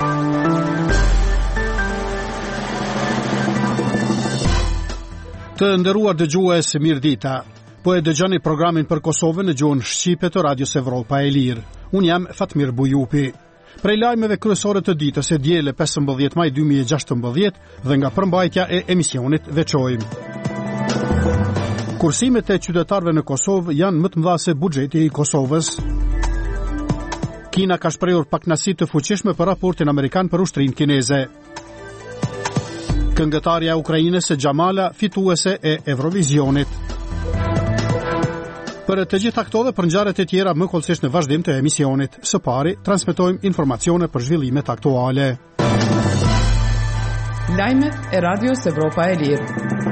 Të nderuar dëgjues, mirëdita. Po e dëgjoni programin për Kosovën në gjuhën shqipe të Radios Evropa e Lirë. Unë jam Fatmir Bujupi. Prej lajmeve kryesore të ditës e diele 15 maj 2016 dhe nga përmbajtja e emisionit veçojmë. Kursimet e qytetarëve në Kosovë janë më të mëdha se buxheti i Kosovës. Kina ka shprehur pakënaqësi të fuqishme për raportin amerikan për ushtrinë kineze. Këngëtarja e Ukrainës Xhamala fituese e Eurovisionit. Për të gjitha këto dhe për ngjarjet e tjera më kollësisht në vazhdim të emisionit. Së pari, transmetojmë informacione për zhvillimet aktuale. Lajmet e Radios Evropa e Lirë.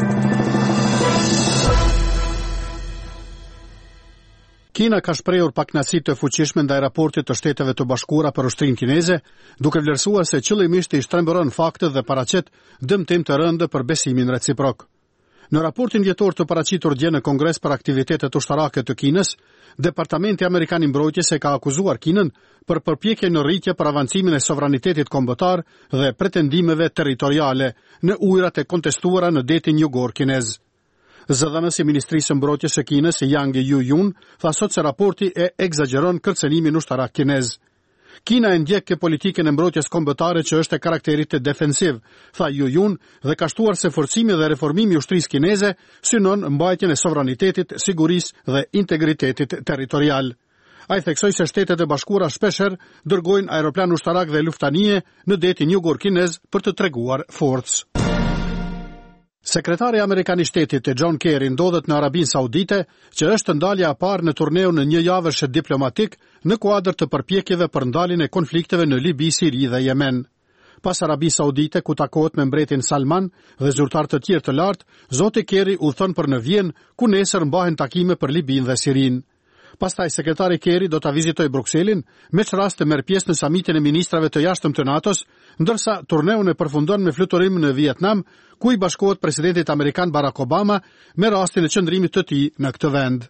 Kina ka shprehur pakënaqësi të fuqishme ndaj raportit të Shteteve të Bashkuara për ushtrinë kineze, duke vlerësuar se qëllimisht i shtrembëron faktet dhe paraqet dëmtim të rëndë për besimin reciprok. Në raportin vjetor të paraqitur dje në Kongres për aktivitetet ushtarake të Kinës, Departamenti Amerikan i Mbrojtjes e ka akuzuar Kinën për përpjekje në rritje për avancimin e sovranitetit kombëtar dhe pretendimeve territoriale në ujërat e kontestuara në detin jugor kinez. Zëdhënësi i Ministrisë së Mbrojtjes së Kinës, Yang Yu-yun, tha sot se raporti e egzageron kërcënimin ushtarak kinez. Kina e ndjek politikën e mbrojtjes kombëtare që është e karakterit të defensiv, tha Yu-yun, dhe ka shtuar se forcimi dhe reformimi i ushtrisë kineze synon mbajtjen e sovranitetit, sigurisë dhe integritetit territorial. Ai theksoi se Shtetet e Bashkuara shpeshherë dërgojnë aeroplan ushtarak dhe luftanie në detin jugor kinez për të treguar forcë. Sekretari Amerikan i Shtetit John Kerry ndodhet në Arabinë Saudite, që është ndalja e parë në turneun në një javësh diplomatik në kuadër të përpjekjeve për ndaljen e konflikteve në Libi, Siri dhe Yemen. Pas Arabisë Saudite, ku takohet me mbretin Salman dhe zyrtar të tjerë të lartë, zoti Kerry udhton për në Vjenë, ku nesër mbahen takime për Libinë dhe Sirinë. Pastaj sekretari Kerry do ta vizitojë Brukselin, me çrast të merr pjesë në samitin e ministrave të jashtëm të NATO-s, ndërsa turneun e përfundon me fluturim në Vietnam, ku i bashkohet presidentit amerikan Barack Obama me rastin e qëndrimit të tij në këtë vend.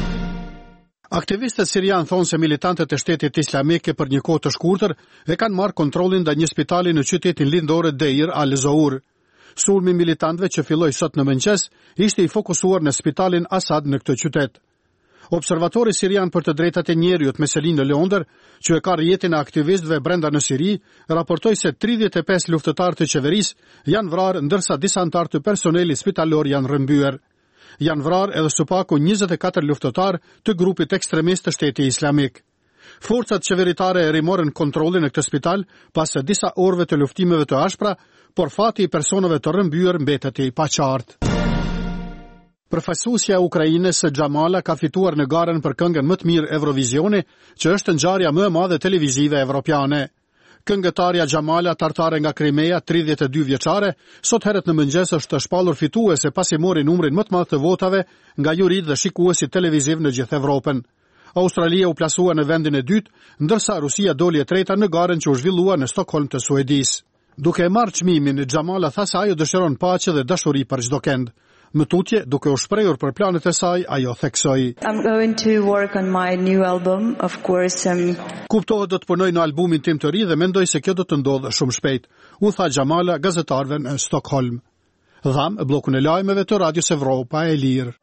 Aktivistët sirian thonë se militantët e Shtetit Islamik për një kohë të shkurtër e kanë marrë kontrollin ndaj një spitali në qytetin lindor Deir al-Zour. Sulmi militantëve që filloi sot në mëngjes ishte i fokusuar në spitalin Asad në këtë qytet. Observatori sirian për të drejtat e njerëzit Meselin në Londër, që e ka rrjetin e aktivistëve brenda në Siri, raportoi se 35 luftëtarë të qeverisë janë vrarë, ndërsa disa anëtar të personelit spitalor janë rrëmbyer. Janë vrarë edhe së paku 24 luftëtarë të grupit ekstremist të Shtetit Islamik. Forcat qeveritare e rimorën kontrollin në këtë spital pas disa orëve të luftimeve të ashpra, por fati i personave të rrëmbyer mbetet i paqartë. Përfaqësuesja e Ukrainës Xhamala ka fituar në garën për këngën më të mirë Eurovisioni, që është ngjarja më e madhe televizive evropiane. Këngëtarja Xhamala, tartare nga Krimea, 32 vjeçare, sot herët në mëngjes është shpallur fituese pasi mori numrin më të madh të votave nga jurit dhe shikuesit televiziv në gjithë Evropën. Australia u plasua në vendin e dytë, ndërsa Rusia doli e treta në garën që u zhvillua në Stockholm të Suedisë. Duke e marrë çmimin, Xhamala tha se ajo dëshiron paqe dhe dashuri për çdo kënd. Më tutje, duke u shprehur për planet e saj, ajo theksoi: I'm going to work on my new album, of course. Kuptohet do të punoj në albumin tim të ri dhe mendoj se kjo do të ndodhë shumë shpejt, u tha Xhamala gazetarëve në Stockholm. Dham bllokun e lajmeve të Radios Evropa e Lirë.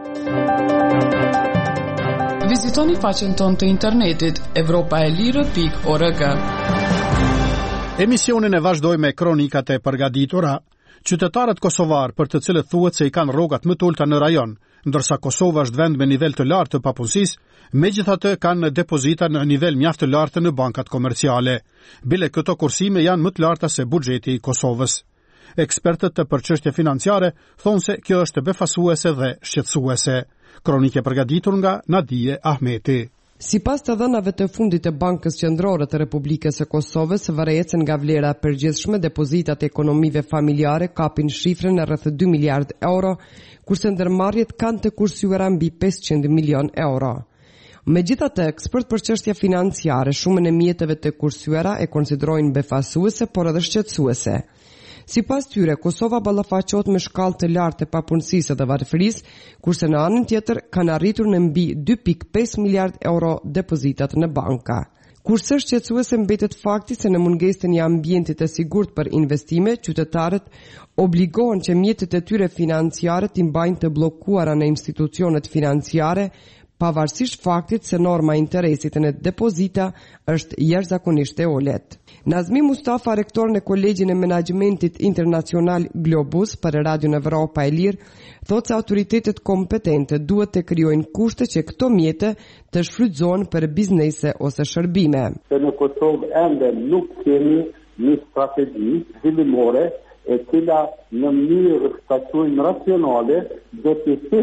Vizitoni faqen tonë të internetit evropaelire.org. Emisionin e vazhdoj me kronikat e përgatitura. Qytetarët kosovar për të cilët thuhet se i kanë rrogat më të ulta në rajon, ndërsa Kosova është vend me nivel të lartë të papunësisë, megjithatë kanë depozita në nivel mjaft të lartë në bankat komerciale. Bile këto kursime janë më të larta se buxheti i Kosovës. Ekspertët për çështje financiare thonë se kjo është befasuese dhe shqetësuese. Kronike përgatitur nga Nadije Ahmeti. Sipas të dhënave të fundit të Bankës Qendrore të Republikës së Kosovës, varëecën nga vlera e përgjithshme depozitat e ekonomive familjare kapin shifrën e rreth 2 miliard euro, kurse ndërmarrjet kanë të kursyer mbi 500 milion euro. Megjithatë, ekspert për çështje financiare, shumën e mjeteve të kursyera e konsiderojnë befasuese, por edhe shqetësuese. Sipas tyre, Kosova ballafaqohet me shkallë të lartë të papunësisë dhe varfërisë, kurse në anën tjetër kanë arritur në mbi 2.5 miliard euro depozitat në banka. Kurse shqetësuese mbetet fakti se në mungesën e një ambienti të sigurt për investime, qytetarët obligohen që mjetet e tyre financiare t'i mbajnë të bllokuara në institucionet financiare, pavarësisht faktit se norma e interesit në depozita është jashtëzakonisht e ulët. Nazmi Mustafa, rektor në Kolegjin e Menaxhmentit Internacional Globus për Radion Evropa e Lirë, thotë se autoritetet kompetente duhet të krijojnë kushte që këto mjete të shfrytëzohen për biznese ose shërbime. Në Kosovë ende nuk kemi një strategji zhvillimore e cila në mënyrë shtacuajmë racionale do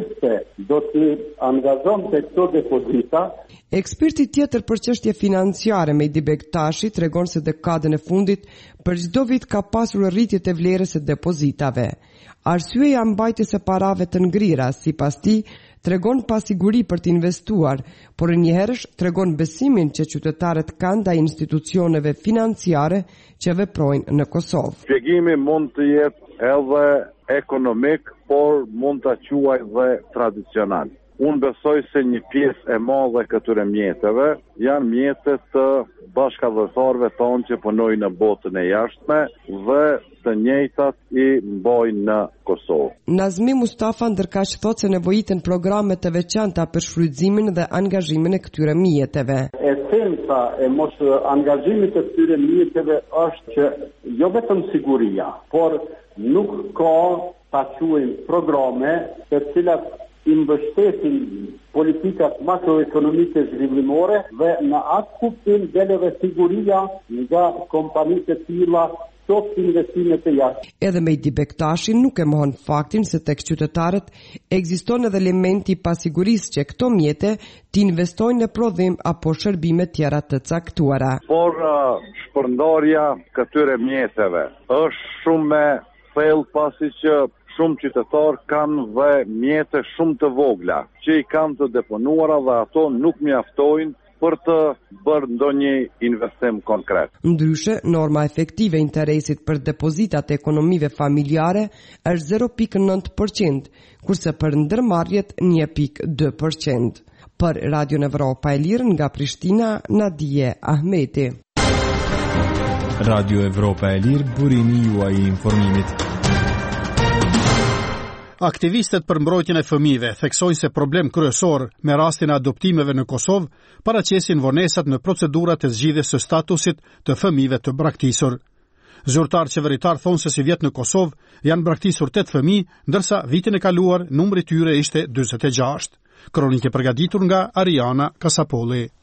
të angazhon të këto depozita. Eksperti tjetër për çështje financiare Mehdi Bektashi tregon se dekadën e fundit për çdo vit ka pasur rritje të vlerës së depozitave. Arsyeja mbajtjes së parave të ngrira, sipas tij, tregon pasiguri për të investuar, por njëherësh tregon besimin që qytetarët kanë ndaj institucioneve financiare që veprojnë në Kosovë. Shpjegimi mund të jetë edhe ekonomik, por mund ta quaj dhe tradicional. Unë besoj se një pjesë e madhe këtyre mjeteve janë mjetet të bashkëdhëtarëve tonë që punojnë në botën e jashtme dhe të njëjtat i mbojnë në Kosovë. Nazmi Mustafa ndërkaq thotë se nevojiten programe të veçanta për shfrytëzimin dhe angazhimin e këtyre mjeteve. Esenca e mos angazhimit të këtyre mjeteve është që jo vetëm siguria, por nuk ka ta quajmë programe të cilat i mbështesin politikat makroekonomike zhvillimore dhe në atë kuptim del edhe siguria nga kompanitë të tilla top investimet e jashtë. Edhe Mehdi Bektashi nuk e mohon faktin se tek qytetarët ekziston edhe elementi i pasigurisë që këto mjete të investojnë në prodhim apo shërbime tjera të caktuara. Por shpërndarja këtyre mjeteve është shumë me thellë pasi që shumë qytetarë kanë dhe mjete shumë të vogla, që i kanë të deponuara dhe ato nuk mjaftojnë për të bërë ndonjë investim konkret. Ndryshe, norma efektive interesit për depozitat e ekonomive familjare është 0.9%, kurse për ndërmarrjet 1.2%. Për Radion Evropa e Lirë nga Prishtina, Nadije Ahmeti. Radio Evropa e Lirë, burimi juaj i informimit. Aktivistët për mbrojtjen e fëmijëve theksojnë se problem kryesor me rastin e adoptimeve në Kosovë paraqesin vonesat në procedurat e zgjidhjes së statusit të fëmijëve të braktisur. Zyrtar qeveritar thonë se si vjet në Kosovë janë braktisur 8 fëmijë, ndërsa vitin e kaluar numri i tyre ishte 46. Kronikë përgatitur nga Ariana Kasapolli.